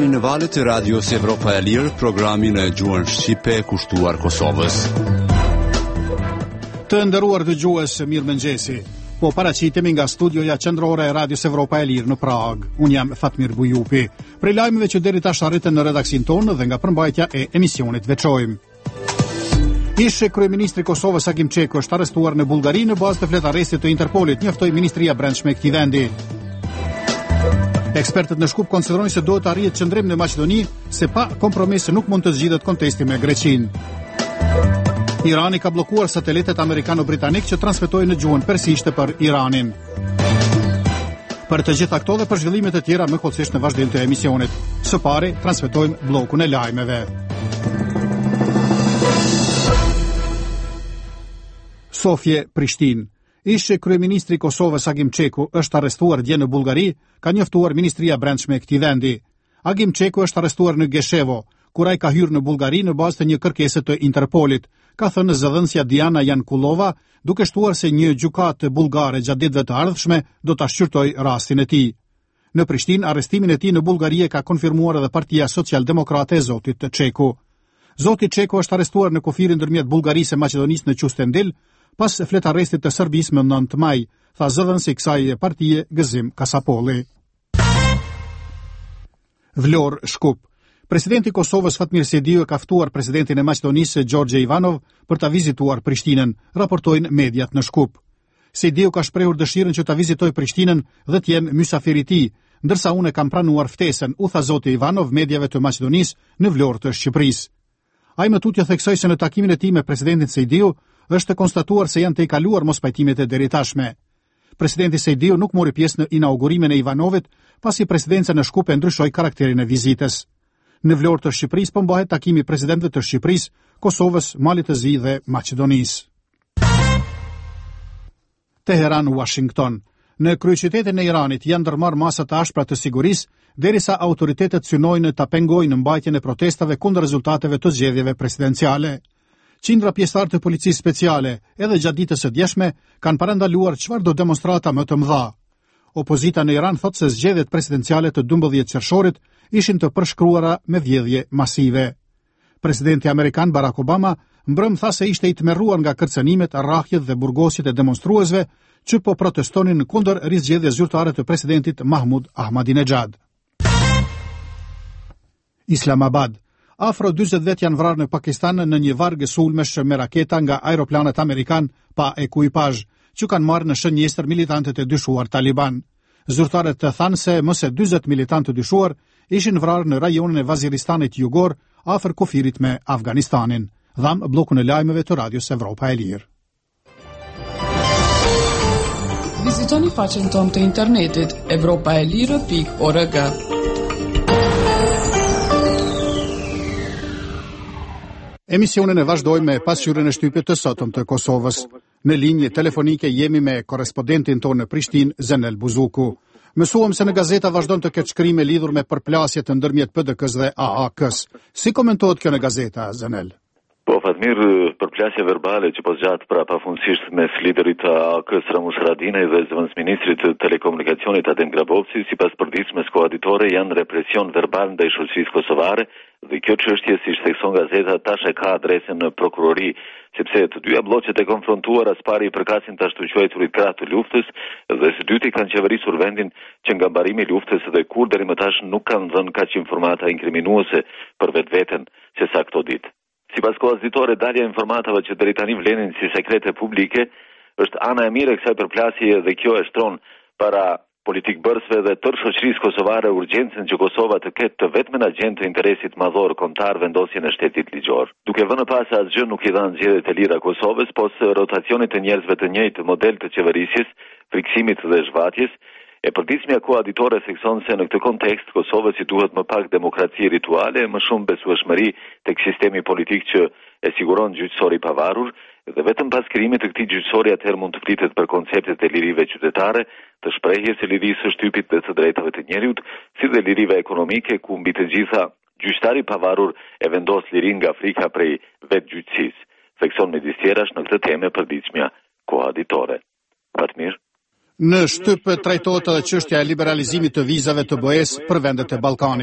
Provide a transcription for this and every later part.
jeni në valët e Radios Evropa e Lirë, programin e gjuhën shqipe kushtuar Kosovës. Të nderuar dëgjues, mirëmëngjesi. Po paraqitemi nga studioja qendrore e Radios Evropa e Lirë në Prag. Unë jam Fatmir Bujupi. Prej lajmeve që deri tash arritën në redaksin tonë dhe nga përmbajtja e emisionit veçojmë. Ish kryeministri i Kosovës Agim Çeku është arrestuar në Bullgari në bazë të fletarrestit të Interpolit, njoftoi Ministria e Brendshme e këtij vendi. Ekspertët në Shkup konsiderojnë se duhet të arrihet qëndrim në Maqedoni, se pa kompromis nuk mund të zgjidhet kontesti me Greqinë. Irani ka bllokuar satelitet amerikano-britanik që transmetojnë në gjuhën persishte për Iranin. Për të gjitha këto dhe për zhvillimet e tjera më kollësisht në vazhdim të emisionit. Së pari transmetojmë bllokun e lajmeve. Sofje, Prishtinë. Ish kryeministri i Kosovës Agim Çeku është arrestuar dje në Bullgari, ka njoftuar Ministria e Brendshme e këtij vendi. Agim Çeku është arrestuar në Geshevo, kur ai ka hyrë në Bullgari në bazë të një kërkese të Interpolit, ka thënë zëdhënësja Diana Jankulova, duke shtuar se një gjykatë bullgare gjatë ditëve të ardhshme do ta shqyrtojë rastin e tij. Në Prishtinë, arrestimin e tij në Bullgari e ka konfirmuar edhe Partia Socialdemokrate e zotit Çeku. Zoti Çeku është arrestuar në kufirin ndërmjet Bullgarisë e Maqedonisë në Qustendil, pas fletarrestit të Serbisë më 9 maj, tha zëdhënësi i kësaj partie Gëzim Kasapolli. Vlorë, Shkup. Presidenti i Kosovës Fatmir Sejdiu e ka ftuar presidentin e Maqedonisë Gjorgje Ivanov për ta vizituar Prishtinën, raportojnë mediat në Shkup. Sejdiu ka shprehur dëshirën që ta vizitojë Prishtinën dhe të jenë mysafir i tij, ndërsa unë kam pranuar ftesën, u tha zoti Ivanov mediave të Maqedonisë në Vlorë të Shqipërisë. Ai më tutje theksoi se në takimin e tij me presidentin Sejdiu është konstatuar se janë të kaluar mospajtimet e deritashme. Presidenti Sejdiu nuk mori pjesë në inaugurimin e Ivanovit, pasi presidenca në Shkup e ndryshoi karakterin e vizitës. Në Vlorë të Shqipërisë po mbahet takimi presidentëve të Shqipërisë, Kosovës, Malit të Zi dhe Maqedonisë. Teheran, Washington. Në kryeqytetin e Iranit janë ndërmarrë masa të ashpra të sigurisë, derisa autoritetet synojnë ta pengojnë mbajtjen e protestave kundër rezultateve të zgjedhjeve presidenciale. Qindra pjesëtar të policisë speciale, edhe gjatë ditës së djeshme, kanë parandaluar çfarëdo demonstrata më të mëdha. Opozita në Iran thotë se zgjedhjet presidenciale të 12 qershorit ishin të përshkruara me vjedhje masive. Presidenti amerikan Barack Obama mbrëm tha se ishte i tmerruar nga kërcënimet, rrahjet dhe burgosjet e demonstruesve që po protestonin kundër rizgjedhjes zyrtare të presidentit Mahmud Ahmadinejad. Islamabad. Afro 40 vet janë vrarë në Pakistan në një vargë sulmesh me raketa nga aeroplanet amerikan pa ekuipazh, që kanë marrë në shënjestër militantët e dyshuar Taliban. Zyrtarët të thanë se më se 40 militantë të dyshuar ishin vrarë në rajonin e Vaziristanit jugor, afër kufirit me Afganistanin. Dham bllokun e lajmeve të Radios Evropa e Lirë. Vizitoni faqen tonë të internetit evropaelire.org. Emisionin e vazhdojmë me pasqyrën e shtypit të sotëm të Kosovës. Në linjë telefonike jemi me korespondentin tonë në Prishtinë, Zenel Buzuku. Mësuam se në gazeta vazhdon të ketë shkrime lidhur me përplasjet të ndërmjet PDK-s dhe AAK-s. Si komentohet kjo në gazeta, Zenel? Po, Fatmir, përplasje verbale që po zgjat pra pafundësisht mes liderit të AAK-s Ramush Haradinaj dhe zëvendësministrit të telekomunikacionit Adem Grabovci, sipas përditshmes koaditore, janë represion verbal ndaj shoqërisë kosovare, dhe kjo çështje, siç thekson gazeta, tash e ka adresën në prokurori, sepse të dyja bloqet e konfrontuara së pari i përkasin tash të quajturit krah të luftës dhe së dyti kanë qeverisur vendin që nga mbarimi i luftës dhe kur deri më tash nuk kanë dhënë kaq informata inkriminuese për vetveten se sa këto ditë. Sipas koaditore, dalja e informatave që deri tani vlenin si sekrete publike është ana e mirë e kësaj përplasje dhe kjo e shtron para politikbërësve dhe tërë shoqërisë kosovare urgjencën që Kosova të ketë të vetmen agjent të interesit madhor kombëtar vendosjen e shtetit ligjor. Duke vënë pas se asgjë nuk i dhan zgjedhjet e lira Kosovës, pas rotacionit të njerëzve të njëjtë model të qeverisjes, friksimit dhe zhvatjes, e përditshmja koaditore thekson se në këtë kontekst Kosovës i duhet më pak demokraci rituale, më shumë besueshmëri tek sistemi politik që e siguron gjyqësori i pavarur, dhe vetëm pas krijimit të këtij gjyqësori atëherë mund të flitet për konceptet e lirive qytetare, të shprehjes së lirisë së shtypit dhe të drejtave të njerëzit, si dhe lirive ekonomike, ku mbi të gjitha gjyqtari i pavarur e vendos lirinë nga frika prej vetgjyqësisë. Thekson midis tjerash në këtë temë përditshmja koaditore. Fatmir. Në shtyp trajtohet edhe çështja e liberalizimit të vizave të BE-s për vendet e Ballkanit.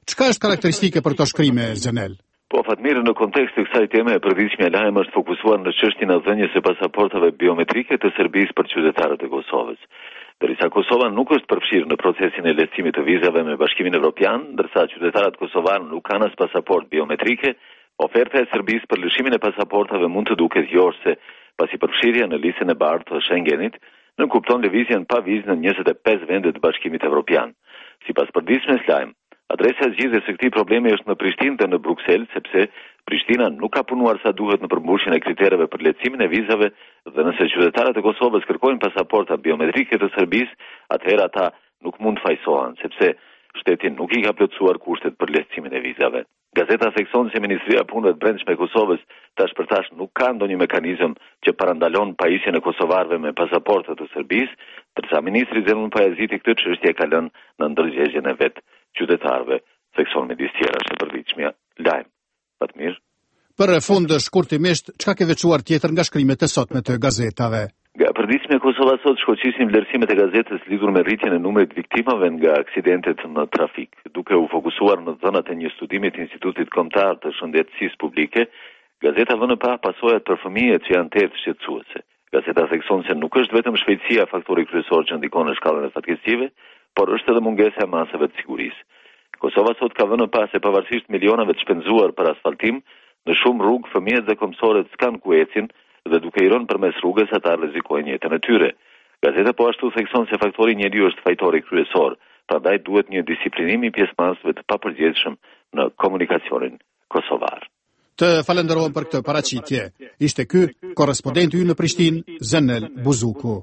Çka është karakteristike për këto shkrime, Zenel? Po, Fatmir, në kontekst të kësaj teme e përditshmja lajm është fokusuar në çështjen e dhënies së pasaportave biometrike të Serbisë për qytetarët e Kosovës. Derisa Kosova nuk është përfshirë në procesin e lehtësimit të vizave me Bashkimin Evropian, ndërsa qytetarët kosovanë nuk kanë as pasaportë biometrike, oferta e Serbisë për lëshimin e pasaportave mund të duket jorse, pasi përfshirja në listën e bardhë të Schengenit nënkupton lëvizjen pa vizë në 25 vende të Bashkimit Evropian. Sipas përditshmës lajm, adresa e zgjidhjes së këtij problemi është në Prishtinë dhe në Bruksel, sepse Prishtina nuk ka punuar sa duhet në përmbushjen e kritereve për lehtësimin e vizave dhe nëse qytetarët e Kosovës kërkojnë pasaporta biometrike të Serbisë, atëherë ata nuk mund fajsohen, sepse shteti nuk i ka plotësuar kushtet për lehtësimin e vizave. Gazeta thekson se Ministria e Punëve të Brendshme e Kosovës tash për tash nuk ka ndonjë mekanizëm që parandalon pajisjen e kosovarëve me pasaporta të Serbisë, ndërsa ministri Zelun Pajaziti këtë çështje ka lënë në ndërgjegjjen e vet qytetarëve, thekson midis tjera së përditshmja lajm. Fatmir. Për fund shkurtimisht, çka ke veçuar tjetër nga shkrimet e sotme të gazetave? Nga përditshmja Kosova sot shkoqisin vlerësimet e gazetës lidhur me rritjen e numrit viktimave nga aksidentet në trafik, duke u fokusuar në dhënat e një studimi të Institutit Kombëtar të Shëndetësisë Publike. Gazeta vën pa pasojat për fëmijët që janë tetë shqetësuese. Gazeta thekson se nuk është vetëm shpejtësia faktori kryesor që ndikon në shkallën e fatkeqësive, por është edhe mungesa e masave të sigurisë. Kosova sot ka vënë pa se pavarësisht milionave të shpenzuar për asfaltim, në shumë rrugë fëmijët dhe kombësorët s'kan ku ecin dhe duke i rënë përmes rrugës ata rrezikojnë jetën e tyre. Gazeta po ashtu thekson se faktori njeriu është fajtori kryesor, prandaj duhet një disiplinim i pjesëmarrësve të papërgjegjshëm në komunikacionin kosovar. Të falenderojmë për këtë paraqitje. Ishte ky korrespondenti ynë në Prishtinë, Zenel Buzuku.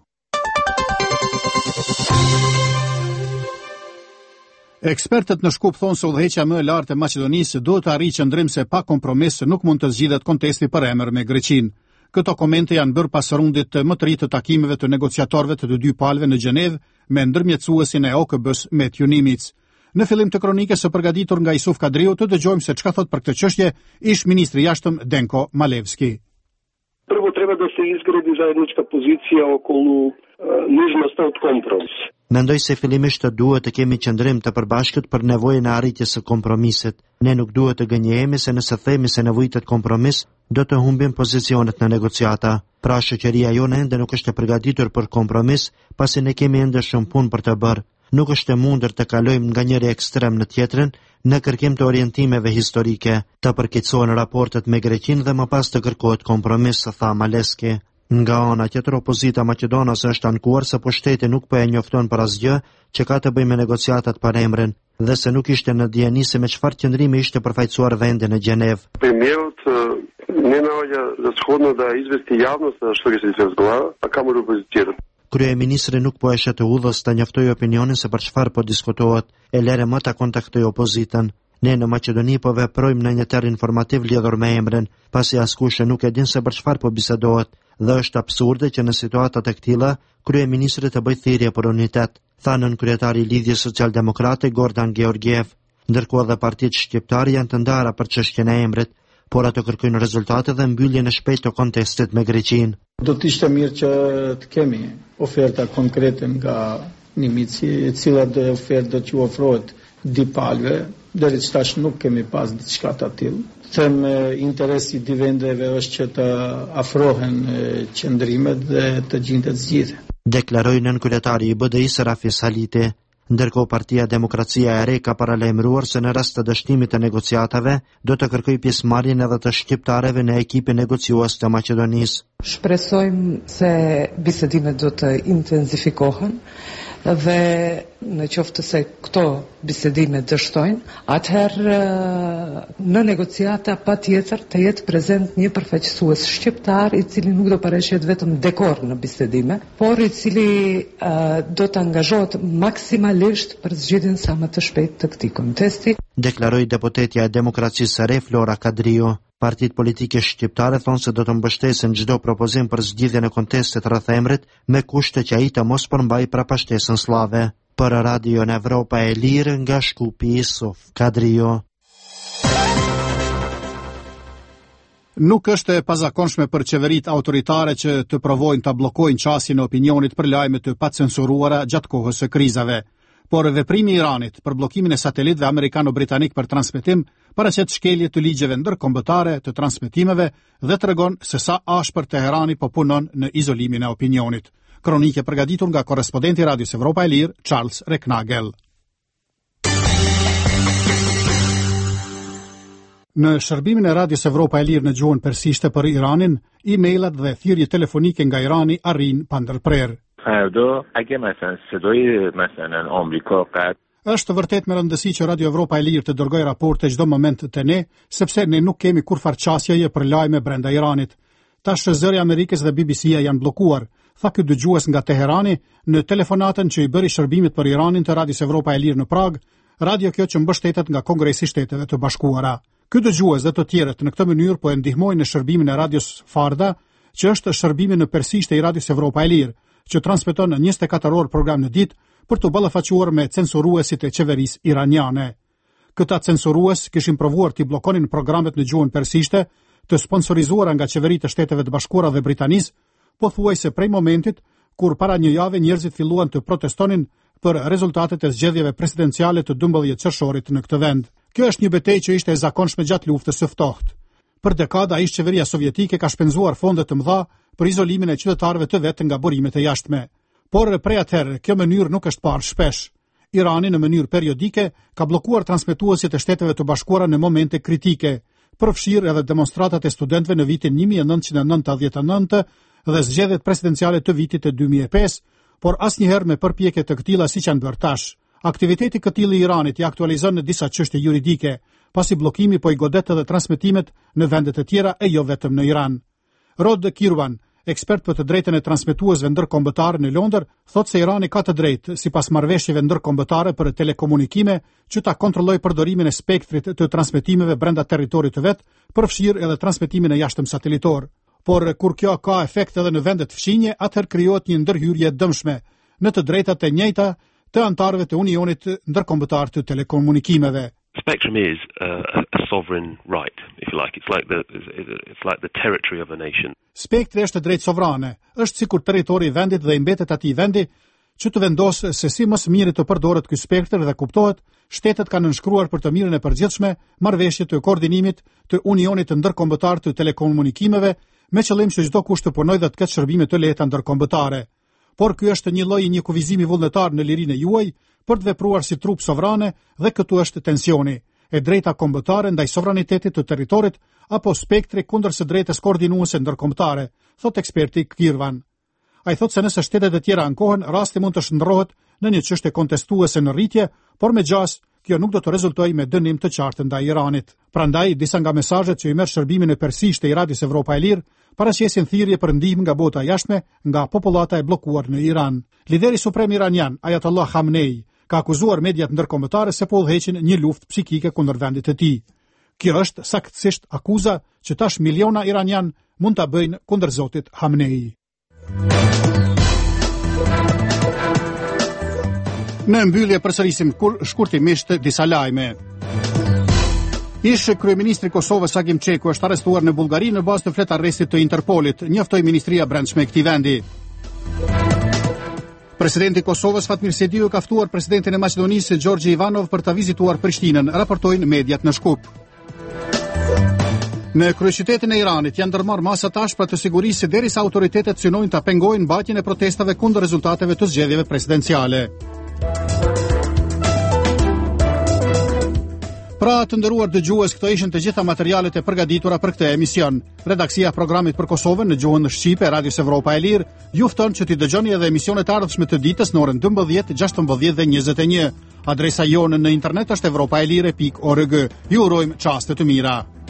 Ekspertët në Shkup thonë se udhëheqja më e lartë e Maqedonisë duhet të arrijë qëndrim se pa kompromis nuk mund të zgjidhet kontesti për emër me Greqinë. Këto komente janë bërë pas rundit më të ri të takimeve të negociatorëve të dy palëve në Gjenevë me ndërmjetësuesin e OKB-s Metju Nimic. Në fillim të kronikës së përgatitur nga Isuf Kadriu të dëgjojmë se çka thot për këtë çështje ish ministri i jashtëm Denko Malevski. Prvo treba da se izgradi zajednička pozicija okolo nužnosti od kompromisa. Mendoj se fillimisht të duhet të kemi qëndrim të përbashkët për nevojën e arritjes së kompromisit. Ne nuk duhet të gënjehemi se nëse themi se nevojitet kompromis, do të humbim pozicionet në negociata. Pra shoqëria jone ende nuk është e përgatitur për kompromis, pasi ne kemi ende shumë punë për të bërë. Nuk është e mundur të kalojmë nga njëri ekstrem në tjetrin në kërkim të orientimeve historike, të përkeqësohen raportet me Greqinë dhe më pas të kërkohet kompromis, tha Malevski. Nga ana tjetër, opozita maqedonase është ankuar se pushteti nuk po e njofton për asgjë që ka të bëjë me negociatat për emrin dhe se nuk ishte në dieni se me çfarë qëndrimi ishte përfaqësuar vendi në Gjenevë. Premierът не наоѓа за сходно да извести јавност што ќе се разговара, а камо опозицијата. Kryeministri nuk po e shet të udhës të njoftoj opinionin se për çfarë po diskutohet, e lere më ta kontaktoj opozitën. Ne në Maqedoni po veprojmë në një terr informativ lidhur me emrin, pasi askush nuk e din se për çfarë po bisedohet, dhe është absurde që në situatat e këtilla kryeministri të bëjë thirrje për unitet, thanën kryetari i Lidhjes Socialdemokrate Gordan Georgiev, ndërkohë edhe partitë shqiptare janë të ndara për çështjen e emrit, por ato kërkojnë rezultate dhe mbylljen e shpejtë të kontestit me Greqinë. Do të ishte mirë që të kemi oferta konkrete nga Nimici, e cila do ofertë do t'ju ofrohet dy palëve, deri tash nuk kemi pas diçka të tillë. Them interesi i dy vendeve është që të afrohen qëndrimet dhe të gjendet zgjidhje. Deklaroi nën kryetari i BDI-s Rafis Haliti. Ndërkohë Partia Demokracia e Re ka paralajmëruar se në rast të dështimit të negociatave do të kërkojë pjesëmarrjen edhe të shqiptarëve në ekipin negociues të Maqedonisë. Shpresojmë se bisedimet do të intensifikohen dhe në qoftë se këto bisedime dështojnë, atëherë në negociata patjetër të jetë prezent një përfaqësues shqiptar i cili nuk do paraqet vetëm dekor në bisedime, por i cili do të angazhohet maksimalisht për zgjidhjen sa më të shpejtë të këtij kontesti. Deklaroi deputetja e Demokracisë së Re Flora Kadriu. Partitë politike shqiptare thonë se do të mbështesin çdo propozim për zgjidhjen e kontestit rreth emrit me kushte që ai të mos përmbajë prapachtesën slave. Për Radio në Evropa e Lirë nga Shkupi Isuf Kadriu. Nuk është e pazakonshme për qeveritë autoritare që të provojnë ta bllokojnë qasjen e opinionit për lajme të pacensuruara gjatë kohës së krizave. por veprimi i Iranit për bllokimin e satelitëve amerikano-britanik për transmetim paraqet shkelje të ligjeve ndërkombëtare të transmetimeve dhe tregon se sa ashpër Teherani po punon në izolimin e opinionit. Kronikë përgatitur nga korrespondenti i Radios Evropa e Lirë, Charles Reknagel. Në shërbimin e Radios Evropa e Lirë në gjuhën persishte për Iranin, e-mailat dhe thirrje telefonike nga Irani arrin pa ndërprerje. فردا اگه مثلا صدای مثلا آمریکا قطع Është vërtet me rëndësi që Radio Evropa e Lirë të dërgoj raporte çdo moment të ne, sepse ne nuk kemi kur farqasjeje për lajme brenda Iranit. Tash zëri Amerikës dhe BBC-ja janë bllokuar, tha ky dëgjues nga Teherani në telefonatën që i bëri shërbimit për Iranin të Radios Evropa e Lirë në Prag, radio kjo që mbështetet nga Kongresi i Shteteve të Bashkuara. Ky dëgjues dhe të tjerët në këtë mënyrë po e ndihmojnë në shërbimin e Radios Farda, që është shërbimi në persishte i Radios Evropa e Lirë, që transmeton në 24 orë program në ditë për të ballafaquar me censuruesit e qeverisë iraniane. Këta censurues kishin provuar t'i bllokonin programet në gjuhën persishte, të sponsorizuara nga qeveritë e Shteteve të Bashkuara dhe Britanisë, pothuajse prej momentit kur para një jave njerëzit filluan të protestonin për rezultatet e zgjedhjeve presidenciale të 12 qershorit në këtë vend. Kjo është një betejë që ishte e zakonshme gjatë luftës së ftohtë. Për dekada ish qeveria sovjetike ka shpenzuar fonde të mëdha për izolimin e qytetarëve të vetë nga burimet e jashtme. Por prej atëherë, kjo mënyrë nuk është parë shpesh. Irani në mënyrë periodike ka bllokuar transmetuesit e Shteteve të Bashkuara në momente kritike, përfshirë edhe demonstratat e studentëve në vitin 1999 dhe zgjedhjet presidenciale të vitit të 2005, por asnjëherë me përpjekje të këtilla siç janë bërë tash. Aktiviteti këtillë i Iranit i aktualizon në disa çështje juridike, pasi bllokimi po i godet edhe transmetimet në vende të tjera e jo vetëm në Iran. Rod Kirwan, ekspert për të drejtën e transmetuesve ndërkombëtar në Londër, thotë se Irani ka të drejtë, sipas marrëveshjeve ndërkombëtare për telekomunikime, që ta kontrollojë përdorimin e spektrit të transmetimeve brenda territorit të vet, përfshirë edhe transmetimin e jashtëm satelitor. Por kur kjo ka efekt edhe në vende të fshinje, atëherë krijohet një ndërhyrje dëmshme në të drejtat e njëjta të anëtarëve të Unionit Ndërkombëtar të Telekomunikimeve. Spectrum is a sovereign right, if you like. It's like the territory of a nation. Spektri është drejt sovrane, është sikur territori i vendit dhe i mbetet atij vendi që të vendosë se si më së miri të përdoret ky spektër dhe kuptohet, shtetet kanë nënshkruar për të mirën e përgjithshme marrëveshje të koordinimit të Unionit Ndërkombëtar të Telekomunikimeve me qëllim që çdo kush të punojë dhe të ketë shërbime të lehta ndërkombëtare. Por ky është një lloj një kufizimi vullnetar në lirinë e juaj për të vepruar si trup sovrane dhe këtu është tensioni, e drejta kombëtare ndaj sovranitetit të territorit apo spektri kundër së drejtës koordinuese ndërkombëtare, thot eksperti Kirwan. Ai thot se nëse shtetet e tjera ankohen, rasti mund të shndrohet në një çështje kontestuese në rritje, por me gjas kjo nuk do të rezultojë me dënim të qartë ndaj Iranit. Prandaj disa nga mesazhet që i merr shërbimin e persishte i Radios Evropa e Lirë paraqesin thirrje për ndihmë nga bota jashtme nga popullata e bllokuar në Iran. Lideri suprem iranian Ayatollah Khamenei ka akuzuar mediat ndërkombëtare se po udhëheqin një luftë psikike kundër vendit të tij. Kjo është saktësisht akuza që tash miliona iranian mund ta bëjnë kundër zotit Khamenei. Në mbyllje përsërisim shkurtimisht disa lajme. Ish kryeministri i Kosovës Agim Çeku është arrestuar në Bullgari në bazë të fletë arrestit të Interpolit, njoftoi Ministria e Brendshme e këtij vendi. Presidenti i Kosovës Fatmir Sediu ka ftuar presidentin e Maqedonisë Gjorgje Ivanov për ta vizituar Prishtinën, raportojnë mediat në Shkup. Në kryeqytetin e Iranit janë ndërmarrë masa të ashpra të sigurisë derisa autoritetet synojnë ta pengojnë mbajtjen e protestave kundër rezultateve të zgjedhjeve presidenciale. Pra të nderuar dëgjues, këto ishin të gjitha materialet e përgatitura për këtë emision. Redaksia e programit për Kosovën në gjuhën shqipe e Radios Evropa e Lirë ju fton që t'i dëgjoni edhe emisionet e ardhshme të ditës në orën 12, 16 dhe 21. Adresa jonë në internet është evropaelire.org. Ju urojmë çaste të mira.